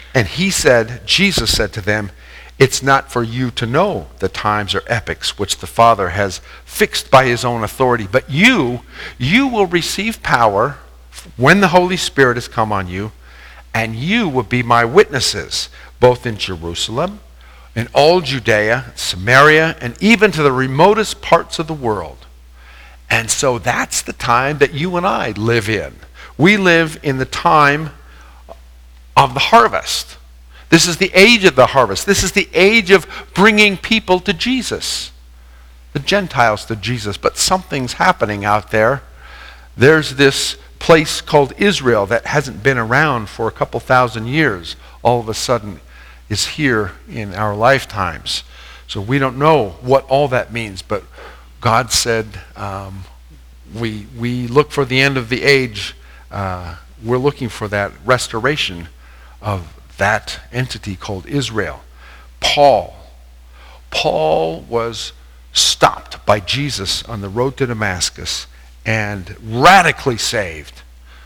And Jesus said to them, "It's not for you to know the times or epochs which the Father has fixed by his own authority, but you will receive power when the Holy Spirit has come on you, and you will be my witnesses, both in Jerusalem, in all Judea, Samaria, and even to the remotest parts of the world." And so that's the time that you and I live in. We live in the time of the harvest. This is the age of the harvest. This is the age of bringing people to Jesus, the Gentiles to Jesus. But something's happening out there. There's this place called Israel that hasn't been around for a couple thousand years. All of a sudden is here in our lifetimes. So we don't know what all that means, but God said we look for the end of the age. We're looking for that restoration of that entity called Israel. Paul was stopped by Jesus on the road to Damascus and radically saved.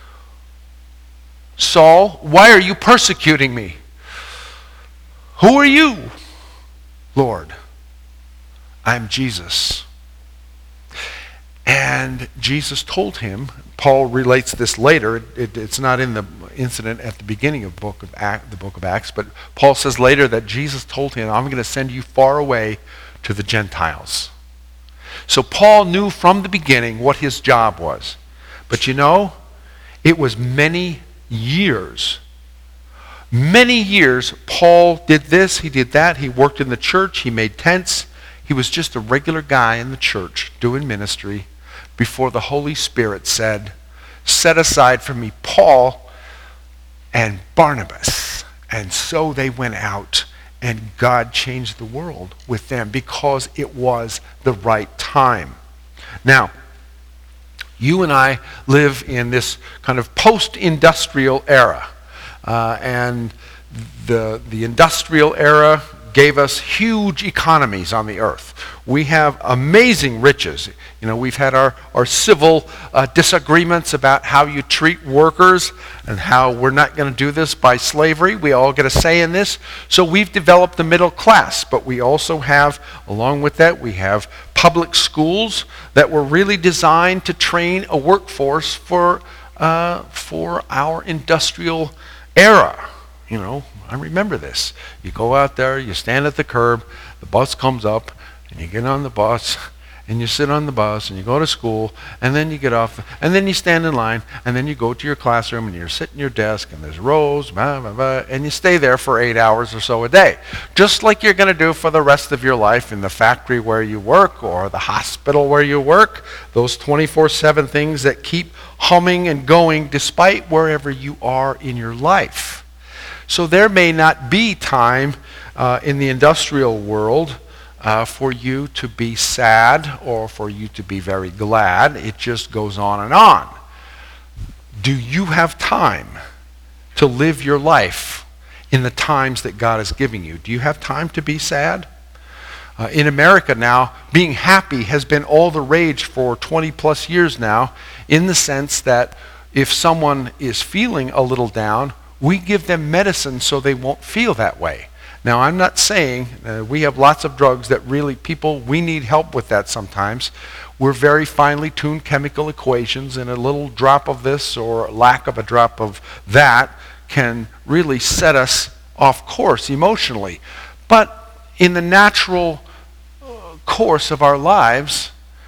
"Saul, why are you persecuting me?" "Who are you, Lord?" "I'm Jesus." And Jesus told him, Paul relates this later, it's not in the incident at the beginning of the book of Acts, but Paul says later that Jesus told him, "I'm going to send you far away to the Gentiles." So Paul knew from the beginning what his job was. But you know, it was many years. Many years Paul did this, he did that, he worked in the church, he made tents. He was just a regular guy in the church doing ministry before the Holy Spirit said, "Set aside for me Paul and Barnabas." And so they went out, and God changed the world with them because it was the right time. Now, you and I live in this kind of post-industrial era. And the industrial era gave us huge economies on the earth. We have amazing riches. You know, we've had our civil disagreements about how you treat workers and how we're not going to do this by slavery. We all get a say in this. So we've developed the middle class, but we also have, along with that, we have public schools that were really designed to train a workforce for our industrial era. You know, I remember this. You go out there, you stand at the curb, the bus comes up, and you get on the bus, and you sit on the bus, and you go to school, and then you get off, and then you stand in line, and then you go to your classroom, and you're sitting at your desk, and there's rows, blah, blah, blah, and you stay there for 8 hours or so a day. Just like you're going to do for the rest of your life in the factory where you work or the hospital where you work, those 24/7 things that keep humming and going despite wherever you are in your life. So there may not be time in the industrial world for you to be sad or for you to be very glad. It just goes on and on. Do you have time to live your life in the times that God is giving you? Do you have time to be sad? In America now, being happy has been all the rage for 20 plus years now, in the sense that if someone is feeling a little down, we give them medicine so they won't feel that way. Now, I'm not saying we have lots of drugs that really we need help with that sometimes. We're very finely tuned chemical equations, and a little drop of this or lack of a drop of that can really set us off course emotionally. But in the natural course of our lives,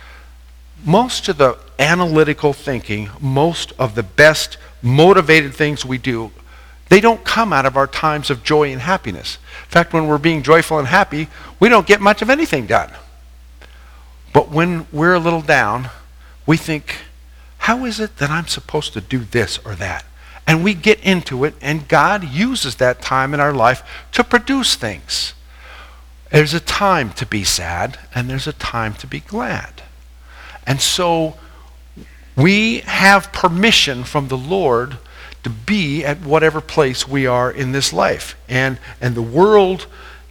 most of the analytical thinking, most of the best motivated things we do, they don't come out of our times of joy and happiness. In fact, when we're being joyful and happy, we don't get much of anything done. But when we're a little down, we think, how is it that I'm supposed to do this or that? And we get into it, and God uses that time in our life to produce things. There's a time to be sad, and there's a time to be glad. And so we have permission from the Lord to be at whatever place we are in this life. And the world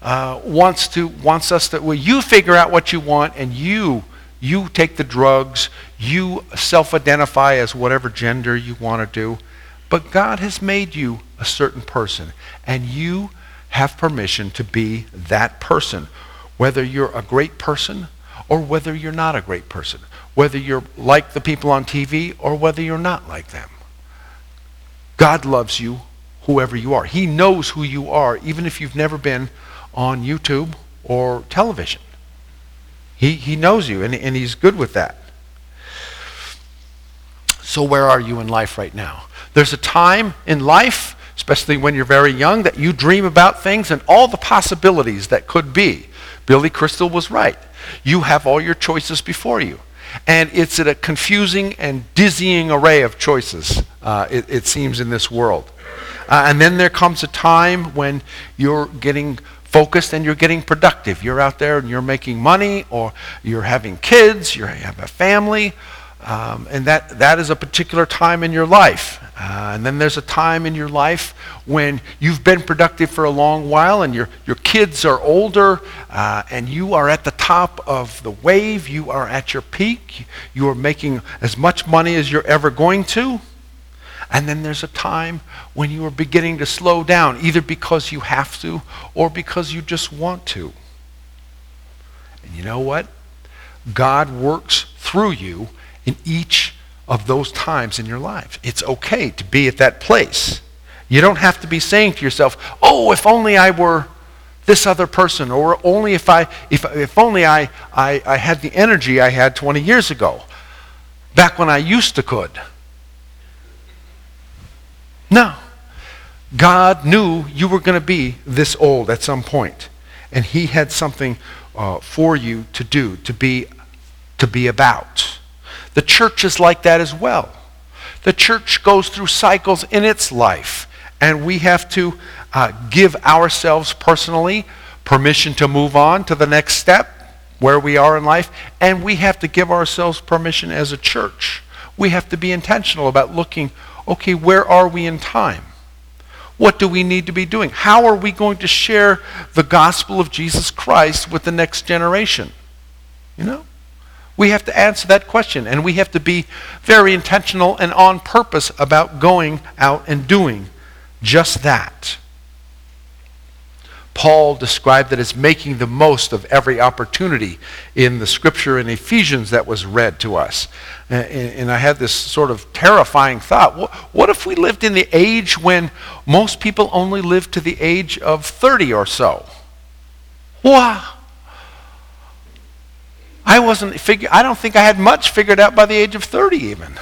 wants us to, well, you figure out what you want, and you take the drugs, you self-identify as whatever gender you want to do. But God has made you a certain person, and you have permission to be that person, whether you're a great person or whether you're not a great person, whether you're like the people on TV or whether you're not like them. God loves you, whoever you are. He knows who you are, even if you've never been on YouTube or television. He knows you, and he's good with that. So where are you in life right now? There's a time in life, especially when you're very young, that you dream about things and all the possibilities that could be. Billy Crystal was right. You have all your choices before you. And it's a confusing and dizzying array of choices, it seems, in this world. And then there comes a time when you're getting focused and you're getting productive. You're out there and you're making money, or you're having kids, you have a family, and that is a particular time in your life. And then there's a time in your life when you've been productive for a long while and your kids are older, and you are at the top of the wave. You are at your peak. You are making as much money as you're ever going to. And then there's a time when you are beginning to slow down, either because you have to or because you just want to. And you know what? God works through you in each of those times in your life. It's okay to be at that place. You don't have to be saying to yourself, oh, if only I were this other person, or only if only I had the energy I had 20 years ago, back when I used to could. No. God knew you were going to be this old at some point, and he had something for you to do, to be about. The church is like that as well. The church goes through cycles in its life, and we have to give ourselves personally permission to move on to the next step where we are in life, and we have to give ourselves permission as a church. We have to be intentional about looking, okay, where are we in time? What do we need to be doing? How are we going to share the gospel of Jesus Christ with the next generation? You know? We have to answer that question, and we have to be very intentional and on purpose about going out and doing just that. Paul described it as making the most of every opportunity in the scripture in Ephesians that was read to us. And I had this sort of terrifying thought. What if we lived in the age when most people only live to the age of 30 or so? Wow. I don't think I had much figured out by the age of 30 even.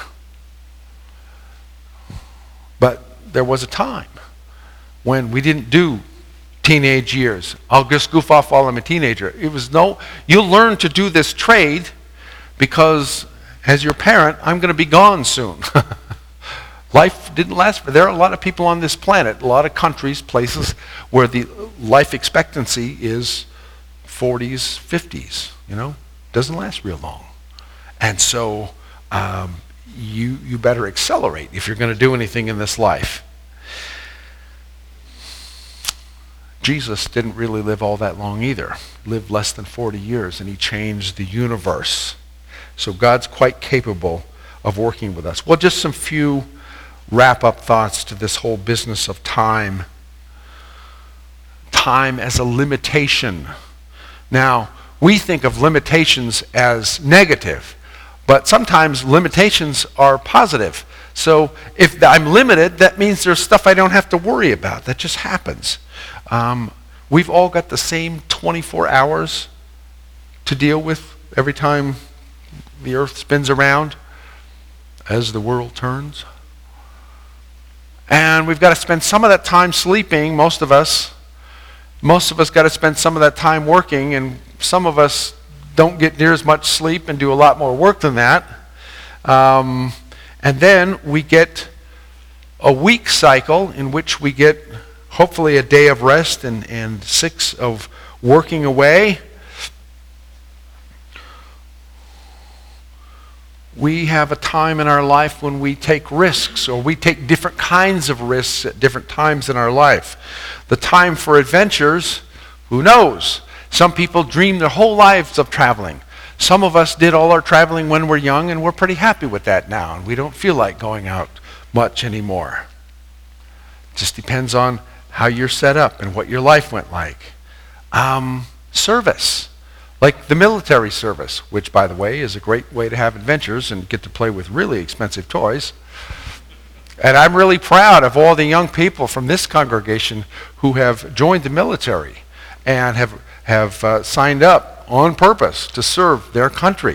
But there was a time when we didn't do teenage years. I'll just goof off while I'm a teenager. You'll learn to do this trade because as your parent, I'm going to be gone soon. Life didn't last. There are a lot of people on this planet, a lot of countries, places where the life expectancy is 40s, 50s, Doesn't last real long. And so you better accelerate if you're going to do anything in this life. Jesus didn't really live all that long either. Lived less than 40 years, and he changed the universe. So God's quite capable of working with us. Well, just some few wrap-up thoughts to this whole business of time. Time as a limitation. Now, we think of limitations as negative, but sometimes limitations are positive. So if I'm limited, that means there's stuff I don't have to worry about. That just happens. We've all got the same 24 hours to deal with every time the earth spins around as the world turns. And we've got to spend some of that time sleeping, most of us. Most of us got to spend some of that time working, and some of us don't get near as much sleep and do a lot more work than that. And then we get a week cycle in which we get hopefully a day of rest and 6 of working away. We have a time in our life when we take risks, or we take different kinds of risks at different times in our life. The time for adventures, who knows? Some people dream their whole lives of traveling. Some of us did all our traveling when we're young, and we're pretty happy with that now, and we don't feel like going out much anymore. Just depends on how you're set up and what your life went like. Service, like the military service, which, by the way, is a great way to have adventures and get to play with really expensive toys. And I'm really proud of all the young people from this congregation who have joined the military and have signed up on purpose to serve their country.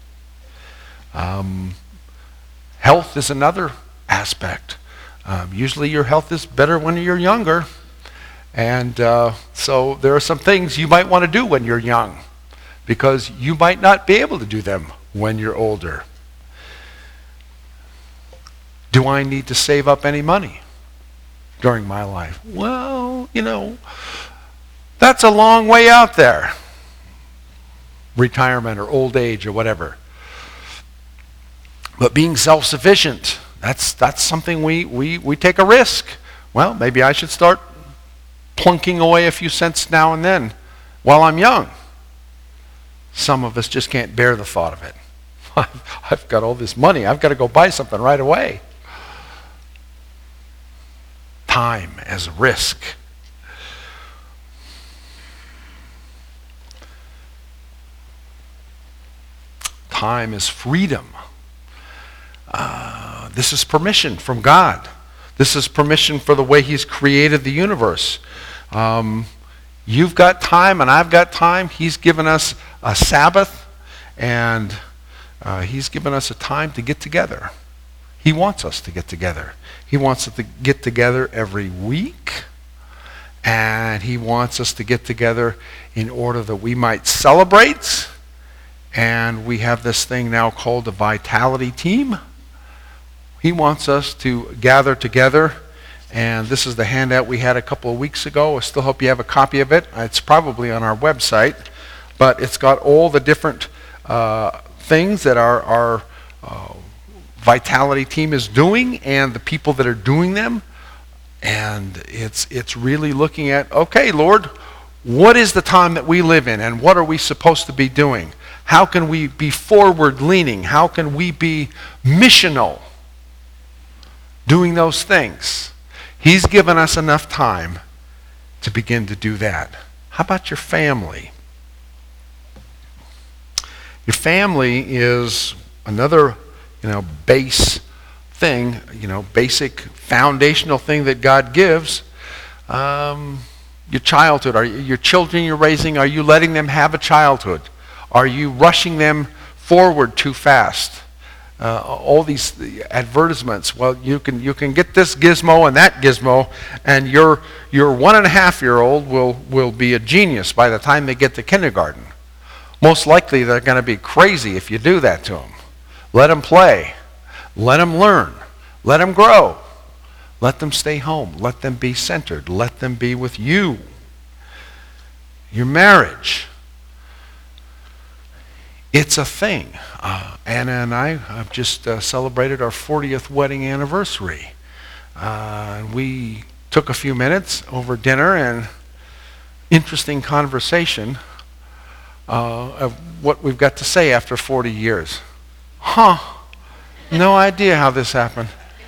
Health is another aspect. Usually your health is better when you're younger. And so there are some things you might want to do when you're young because you might not be able to do them when you're older. Do I need to save up any money during my life? Well, that's a long way out there. Retirement or old age or whatever. But being self-sufficient, that's something we take a risk. Well, maybe I should start plunking away a few cents now and then while I'm young. Some of us just can't bear the thought of it. I've got all this money. I've got to go buy something right away. Time as a risk. Time is freedom. This is permission from God. This is permission for the way He's created the universe. You've got time and I've got time. He's given us a Sabbath and He's given us a time to get together. He wants us to get together. He wants us to get together every week. And He wants us to get together in order that we might celebrate. And we have this thing now called the Vitality Team. He wants us to gather together. And this is the handout we had a couple of weeks ago. I still hope you have a copy of it. It's probably on our website. But it's got all the different things that our Vitality Team is doing and the people that are doing them. And it's really looking at, okay, Lord, what is the time that we live in and what are we supposed to be doing? How can we be forward-leaning? How can we be missional doing those things? He's given us enough time to begin to do that. How about your family? Your family is another, base thing, basic foundational thing that God gives. Your childhood, your children you're raising, are you letting them have a childhood? Are you rushing them forward too fast? All these advertisements. Well, you can get this gizmo and that gizmo, and your 1.5-year-old will be a genius by the time they get to kindergarten. Most likely they're going to be crazy if you do that to them. Let them play. Let them learn. Let them grow. Let them stay home. Let them be centered. Let them be with you. Your marriage. It's a thing. Anna and I have just celebrated our 40th wedding anniversary. We took a few minutes over dinner and interesting conversation of what we've got to say after 40 years. No idea how this happened.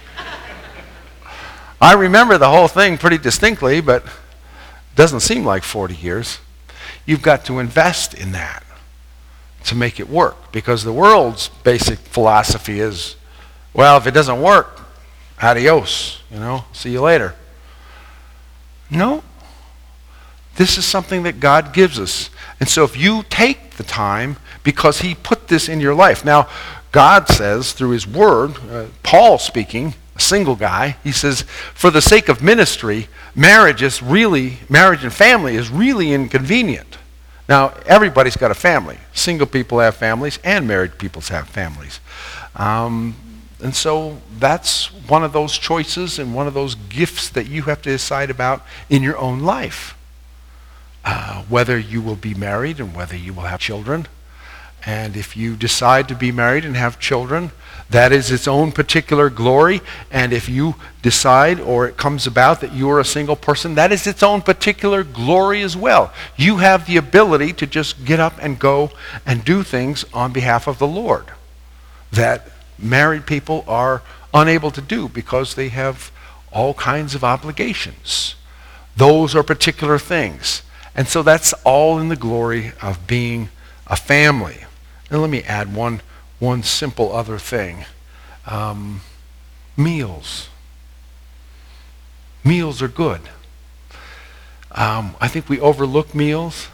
I remember the whole thing pretty distinctly, but it doesn't seem like 40 years. You've got to invest in that to make it work, because the world's basic philosophy is, well, if it doesn't work, adios, see you later. No. This is something that God gives us. And so if you take the time, because He put this in your life. Now, God says through His Word, Paul speaking, a single guy, he says, for the sake of ministry, marriage and family is really inconvenient. Now, everybody's got a family. Single people have families and married people have families. And so that's one of those choices and one of those gifts that you have to decide about in your own life. Whether you will be married and whether you will have children. And if you decide to be married and have children, that is its own particular glory. And if you decide or it comes about that you are a single person, that is its own particular glory as well. You have the ability to just get up and go and do things on behalf of the Lord that married people are unable to do because they have all kinds of obligations. Those are particular things. And so that's all in the glory of being a family. And let me add one simple other thing. Meals. Meals are good. I think we overlook meals.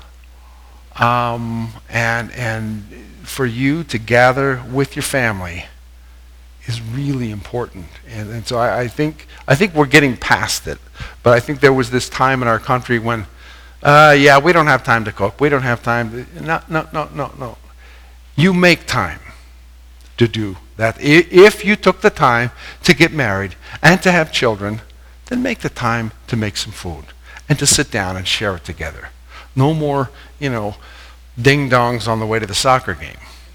And for you to gather with your family is really important. And so I think we're getting past it. But I think there was this time in our country when, we don't have time to cook. We don't have time. No. You make time to do that. If you took the time to get married and to have children, then make the time to make some food and to sit down and share it together. No more, ding-dongs on the way to the soccer game.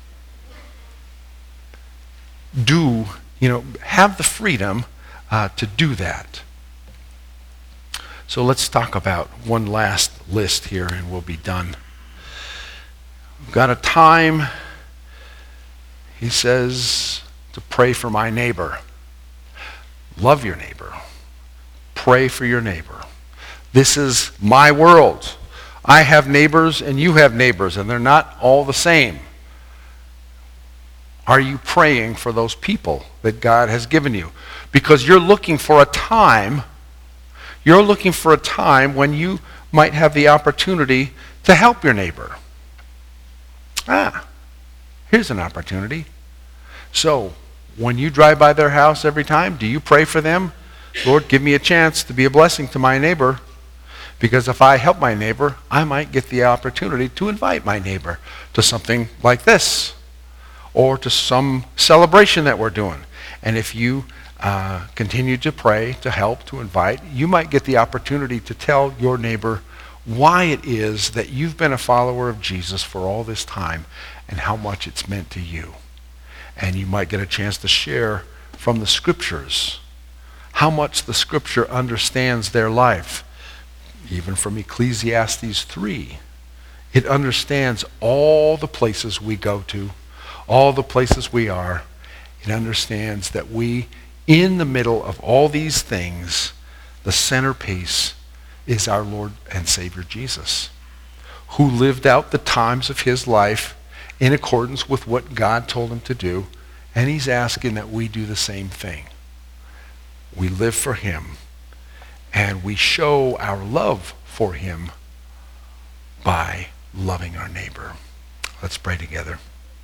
Have the freedom to do that. So let's talk about one last list here and we'll be done. We've got a time, he says, to pray for my neighbor. Love your neighbor. Pray for your neighbor. This is my world. I have neighbors and you have neighbors, and they're not all the same. Are you praying for those people that God has given you? Because you're looking for a time when you might have the opportunity to help your neighbor. Here's an opportunity. So, when you drive by their house every time, do you pray for them? Lord, give me a chance to be a blessing to my neighbor. Because if I help my neighbor, I might get the opportunity to invite my neighbor to something like this or to some celebration that we're doing. And if you continue to pray, to help, to invite, you might get the opportunity to tell your neighbor why it is that you've been a follower of Jesus for all this time and how much it's meant to you. And you might get a chance to share from the scriptures how much the scripture understands their life. Even from Ecclesiastes 3, it understands all the places we go to, all the places we are. It understands that we, in the middle of all these things, the centerpiece is our Lord and Savior Jesus, who lived out the times of his life in accordance with what God told him to do, and he's asking that we do the same thing. We live for him. And we show our love for him by loving our neighbor. Let's pray together.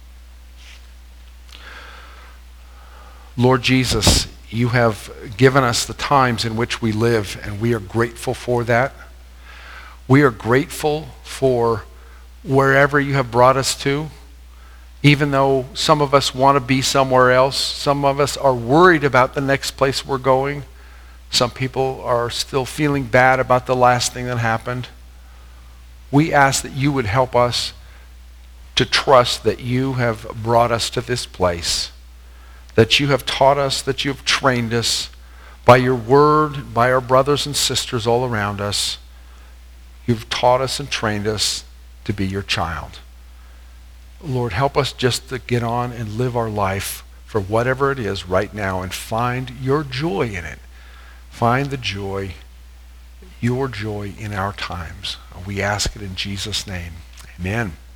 Lord Jesus, you have given us the times in which we live, and we are grateful for that. We are grateful for wherever you have brought us to, even though some of us want to be somewhere else. Some of us are worried about the next place we're going. Some people are still feeling bad about the last thing that happened. We ask that you would help us to trust that you have brought us to this place, that you have taught us, that you have trained us by your word, by our brothers and sisters all around us. You've taught us and trained us to be your child. Lord, help us just to get on and live our life for whatever it is right now and find your joy in it. Find the joy, your joy in our times. We ask it in Jesus' name. Amen.